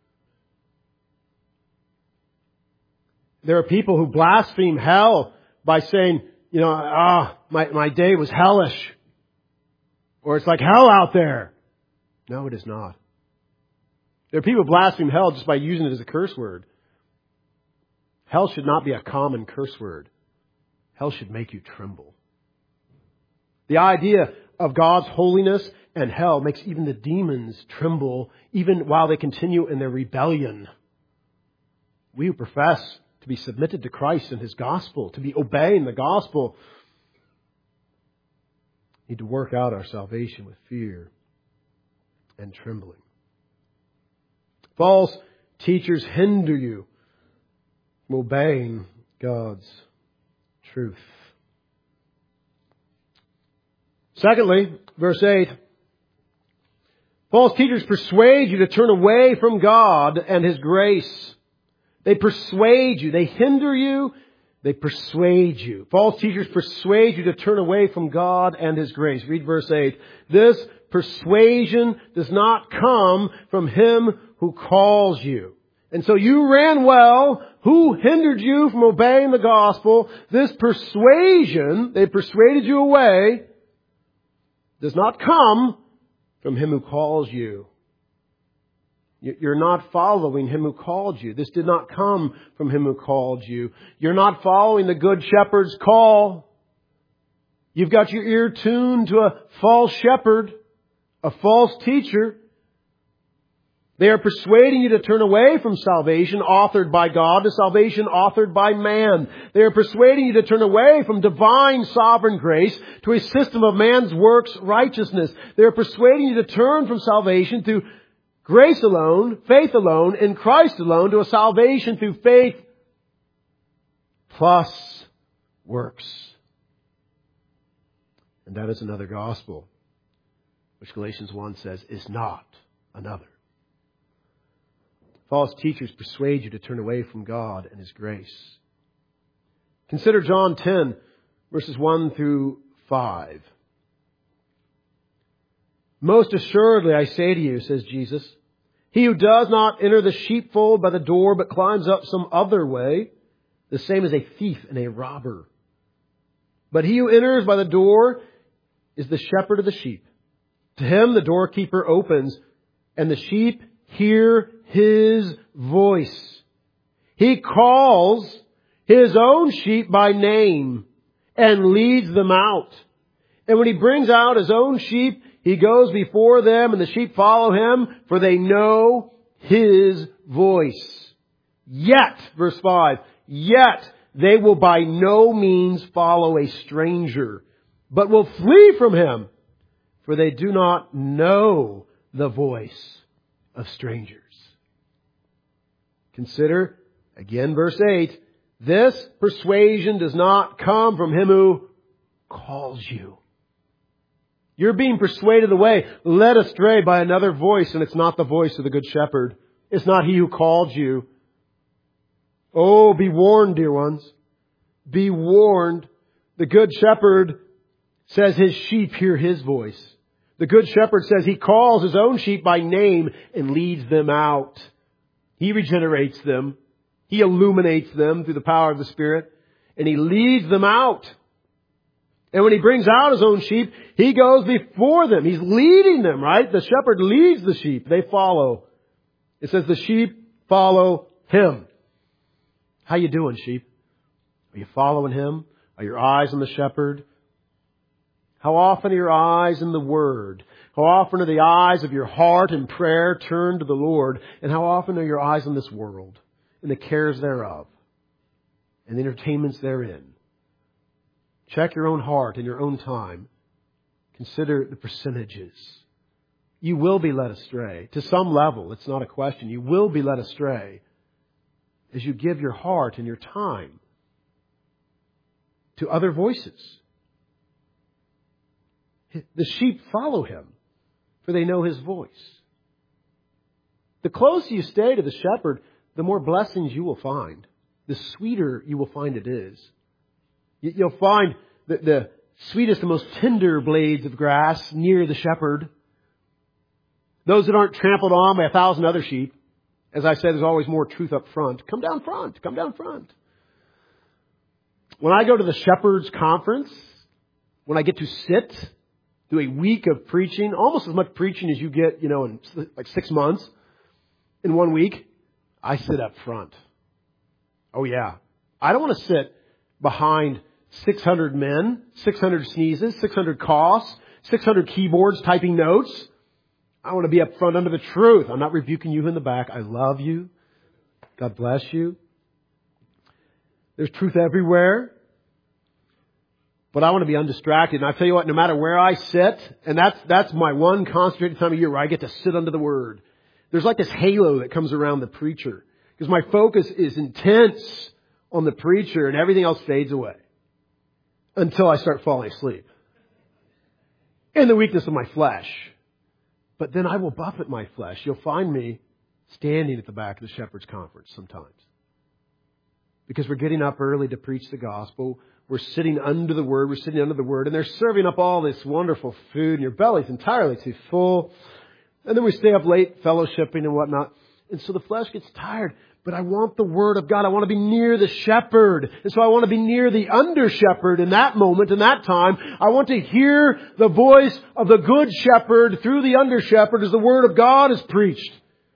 There are people who blaspheme hell by saying, my day was hellish. Or it's like hell out there. No, it is not. There are people who blaspheme hell just by using it as a curse word. Hell should not be a common curse word. Hell should make you tremble. The idea of God's holiness and hell makes even the demons tremble, even while they continue in their rebellion. We who profess to be submitted to Christ and His gospel, to be obeying the gospel, need to work out our salvation with fear and trembling. False teachers hinder you from obeying God's truth. Secondly, verse 8, false teachers persuade you to turn away from God and His grace. They persuade you. They hinder you. They persuade you. False teachers persuade you to turn away from God and His grace. Read verse 8. This persuasion does not come from Him who calls you. And so you ran well. Who hindered you from obeying the gospel? This persuasion, they persuaded you away, does not come from Him who calls you. You're not following Him who called you. This did not come from Him who called you. You're not following the Good Shepherd's call. You've got your ear tuned to a false shepherd, a false teacher. They are persuading you to turn away from salvation authored by God to salvation authored by man. They are persuading you to turn away from divine sovereign grace to a system of man's works righteousness. They are persuading you to turn from salvation through grace alone, faith alone, in Christ alone, to a salvation through faith plus works. And that is another gospel, which Galatians 1 says is not another. False teachers persuade you to turn away from God and His grace. Consider John 10, verses 1 through 5. Most assuredly I say to you, says Jesus, he who does not enter the sheepfold by the door, but climbs up some other way, the same is a thief and a robber. But he who enters by the door is the shepherd of the sheep. To him the doorkeeper opens, and the sheep hear his voice. He calls his own sheep by name and leads them out. And when he brings out his own sheep, he goes before them, and the sheep follow him, for they know his voice. Yet, verse 5, yet they will by no means follow a stranger, but will flee from him, for they do not know the voice of strangers. Consider, again, verse 8, this persuasion does not come from him who calls you. You're being persuaded away, led astray by another voice, and it's not the voice of the Good Shepherd. It's not He who called you. Oh, be warned, dear ones. Be warned. The Good Shepherd says His sheep hear His voice. The Good Shepherd says He calls His own sheep by name and leads them out. He regenerates them. He illuminates them through the power of the Spirit, and He leads them out. And when He brings out His own sheep, He goes before them. He's leading them, right? The shepherd leads the sheep. They follow. It says the sheep follow Him. How you doing, sheep? Are you following Him? Are your eyes on the shepherd? How often are your eyes in the Word? How often are the eyes of your heart in prayer turned to the Lord? And how often are your eyes on this world and the cares thereof and the entertainments therein? Check your own heart and your own time. Consider the percentages. You will be led astray. To some level, it's not a question. You will be led astray as you give your heart and your time to other voices. The sheep follow Him, for they know His voice. The closer you stay to the shepherd, the more blessings you will find. The sweeter you will find it is. You'll find the sweetest and most tender blades of grass near the shepherd. Those that aren't trampled on by 1,000 other sheep. As I said, there's always more truth up front. Come down front. Come down front. When I go to the shepherd's conference, when I get to sit, do a week of preaching, almost as much preaching as you get, in like 6 months, in 1 week, I sit up front. Oh yeah. I don't want to sit behind 600 men, 600 sneezes, 600 coughs, 600 keyboards typing notes. I want to be up front under the truth. I'm not rebuking you in the back. I love you. God bless you. There's truth everywhere. But I want to be undistracted. And I tell you what, no matter where I sit, and that's my one concentrated time of year where I get to sit under the Word. There's like this halo that comes around the preacher. Because my focus is intense on the preacher and everything else fades away. Until I start falling asleep. In the weakness of my flesh. But then I will buffet my flesh. You'll find me standing at the back of the Shepherd's Conference sometimes. Because we're getting up early to preach the gospel. We're sitting under the Word. We're sitting under the Word. And they're serving up all this wonderful food. And your belly's entirely too full. And then we stay up late fellowshipping and whatnot. And so the flesh gets tired. But I want the Word of God. I want to be near the shepherd. And so I want to be near the under shepherd in that moment, in that time. I want to hear the voice of the good shepherd through the under shepherd as the Word of God is preached.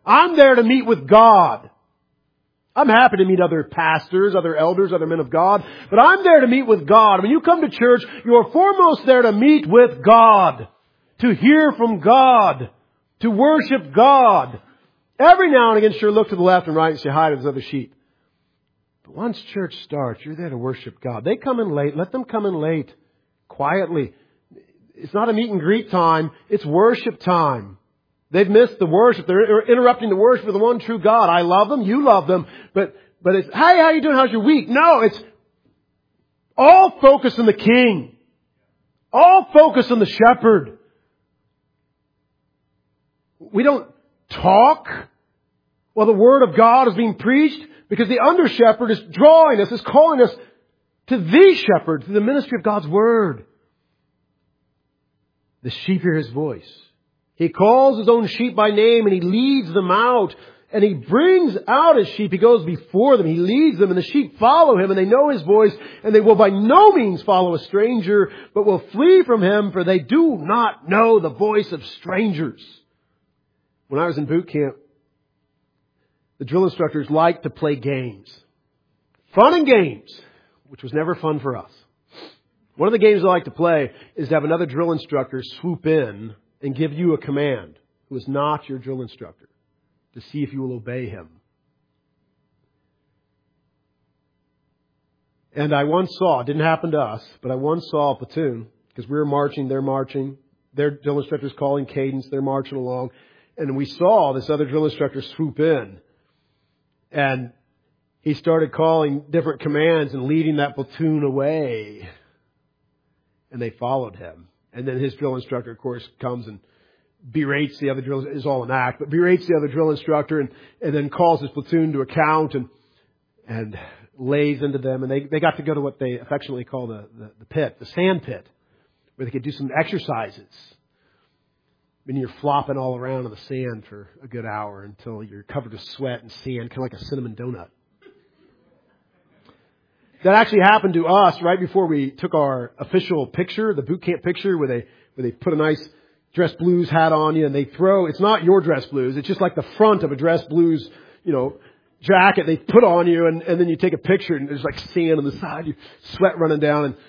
I'm there to meet with God. I'm happy to meet other pastors, other elders, other men of God, but I'm there to meet with God. When you come to church, you're foremost there to meet with God, to hear from God, to worship God. Every now and again, sure, look to the left and right and say hi to those other sheep. But once church starts, you're there to worship God. They come in late. Let them come in late, quietly. It's not a meet and greet time. It's worship time. They've missed the worship. They're interrupting the worship of the one true God. I love them. You love them. But it's, hey, how you doing? How's your week? No, it's all focused on the King. All focused on the shepherd. We don't talk while the Word of God is being preached, because the under shepherd is drawing us, is calling us to the shepherd, to the ministry of God's Word. The sheep hear His voice. He calls His own sheep by name and He leads them out. And He brings out His sheep. He goes before them. He leads them and the sheep follow Him and they know His voice. And they will by no means follow a stranger, but will flee from Him, for they do not know the voice of strangers. When I was in boot camp, the drill instructors liked to play games. Fun and games, which was never fun for us. One of the games I like to play is to have another drill instructor swoop in and give you a command who is not your drill instructor, to see if you will obey him. And I once saw, it didn't happen to us, but I once saw a platoon, because we were marching, they're marching, their drill instructor's calling cadence, they're marching along, and we saw this other drill instructor swoop in, and he started calling different commands and leading that platoon away. And they followed him. And then his drill instructor, of course, comes and berates the other drill, it's all an act, but berates the other drill instructor and then calls his platoon to account and lays into them. And they got to go to what they affectionately call the pit, the sand pit, where they could do some exercises. And you're flopping all around in the sand for a good hour until you're covered with sweat and sand, kind of like a cinnamon donut. That actually happened to us right before we took our official picture, the boot camp picture, where they put a nice dress blues hat on you and they throw, it's not your dress blues, it's just like the front of a dress blues, jacket they put on you, and then you take a picture and there's like sand on the side, you sweat running down, and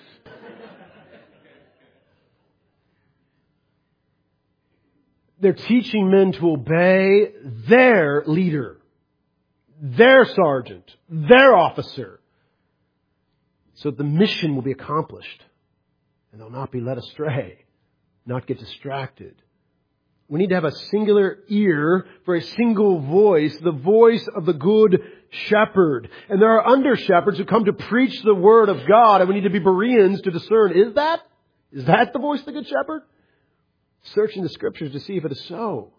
they're teaching men to obey their leader, their sergeant, their officer, so that the mission will be accomplished and they'll not be led astray, not get distracted. We need to have a singular ear for a single voice, the voice of the good shepherd. And there are under shepherds who come to preach the word of God, and we need to be Bereans to discern, is that the voice of the good shepherd? Searching the scriptures to see if it is so.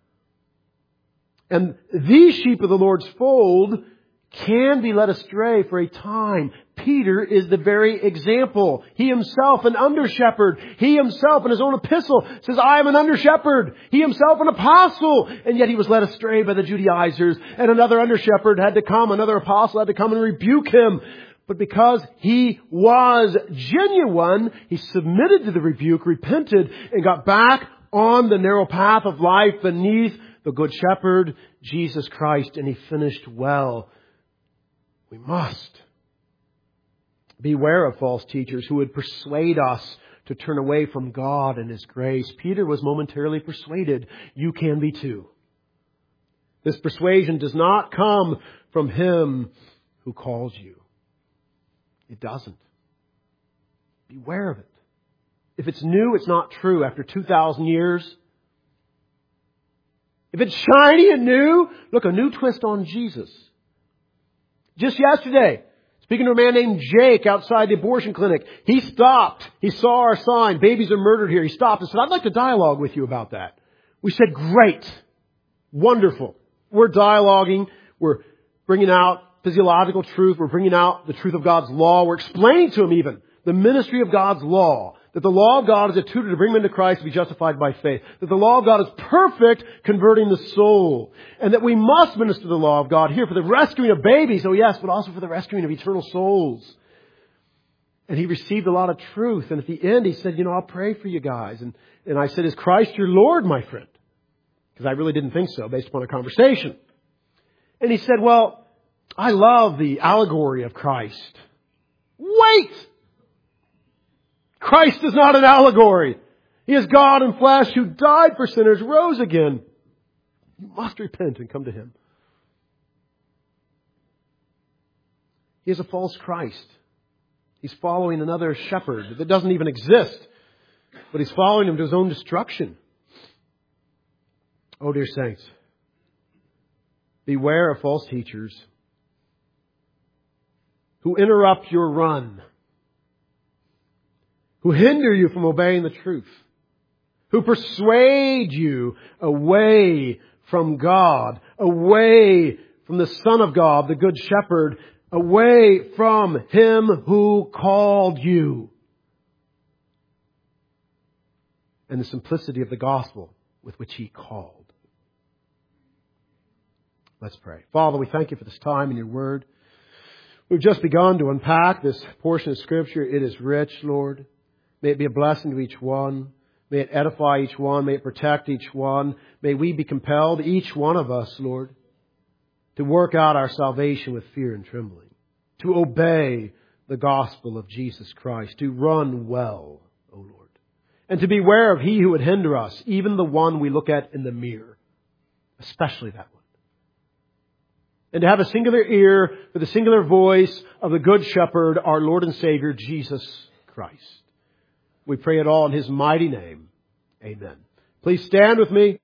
And these sheep of the Lord's fold can be led astray for a time. Peter is the very example. He himself, an under-shepherd. He himself, in his own epistle, says, I am an under-shepherd. He himself, an apostle. And yet he was led astray by the Judaizers. And another under-shepherd had to come, another apostle had to come and rebuke him. But because he was genuine, he submitted to the rebuke, repented, and got back on the narrow path of life beneath the Good Shepherd, Jesus Christ, and he finished well. We must beware of false teachers who would persuade us to turn away from God and His grace. Peter was momentarily persuaded. You can be too. This persuasion does not come from Him who calls you. It doesn't. Beware of it. If it's new, it's not true after 2,000 years. If it's shiny and new, look, a new twist on Jesus. Just yesterday, speaking to a man named Jake outside the abortion clinic, he stopped. He saw our sign, babies are murdered here. He stopped and said, I'd like to dialogue with you about that. We said, great. Wonderful. We're dialoguing. We're bringing out physiological truth. We're bringing out the truth of God's law. We're explaining to him even the ministry of God's law. That the law of God is a tutor to bring men to Christ to be justified by faith. That the law of God is perfect, converting the soul. And that we must minister the law of God here for the rescuing of babies, oh yes, but also for the rescuing of eternal souls. And he received a lot of truth. And at the end he said, I'll pray for you guys. And I said, is Christ your Lord, my friend? Because I really didn't think so based upon a conversation. And he said, well, I love the allegory of Christ. Wait! Christ is not an allegory. He is God in flesh who died for sinners, rose again. You must repent and come to Him. He is a false Christ. He's following another shepherd that doesn't even exist. But he's following him to his own destruction. Oh, dear saints, beware of false teachers who interrupt your run, who hinder you from obeying the truth, who persuade you away from God, away from the Son of God, the Good Shepherd, away from Him who called you. And the simplicity of the gospel with which He called. Let's pray. Father, we thank You for this time in Your Word. We've just begun to unpack this portion of Scripture. It is rich, Lord. May it be a blessing to each one. May it edify each one. May it protect each one. May we be compelled, each one of us, Lord, to work out our salvation with fear and trembling. To obey the gospel of Jesus Christ. To run well, O Lord. And to beware of he who would hinder us, even the one we look at in the mirror. Especially that one. And to have a singular ear for the singular voice of the Good Shepherd, our Lord and Savior, Jesus Christ. We pray it all in His mighty name. Amen. Please stand with me.